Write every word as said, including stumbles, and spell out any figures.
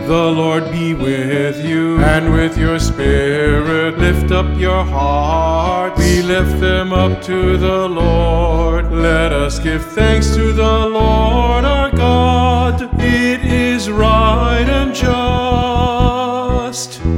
The Lord be with you, and with your spirit. Lift up your hearts. We lift them up to the Lord. Let us give thanks to the Lord our God. It is right and just.